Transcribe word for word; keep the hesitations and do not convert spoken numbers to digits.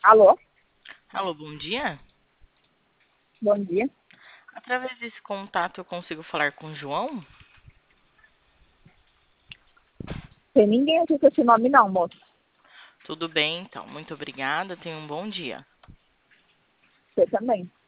Alô, Alô, bom dia. bom dia. Através desse contato eu consigo falar com o João? Tem ninguém aqui com esse nome não, moço. Tudo bem, então. Muito obrigada. Tenha um bom dia. Você também.